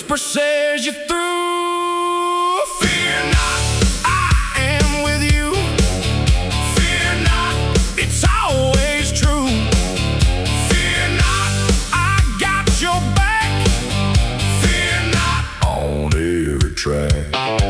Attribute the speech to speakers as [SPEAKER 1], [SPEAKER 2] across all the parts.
[SPEAKER 1] whisper says you're through. Fear not, I am with you. Fear not, it's always true. Fear not, I got your back. Fear not, on every track.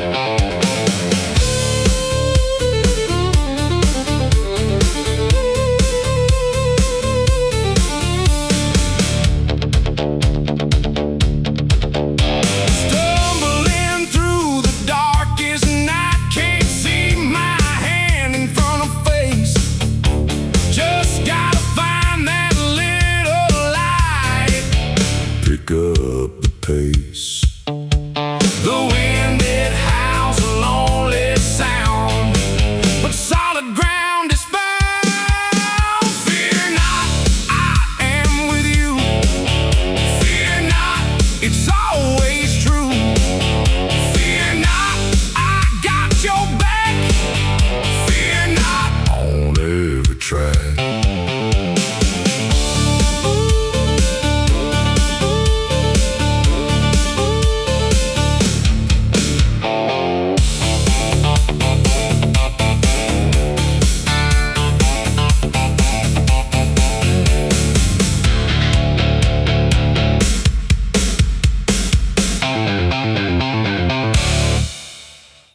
[SPEAKER 1] Pick up the pace. The wind, it howls a lonely sound, but solid ground is found. Fear not, I am with you. Fear not, it's always true. Fear not, I got your back. Fear not, on every track.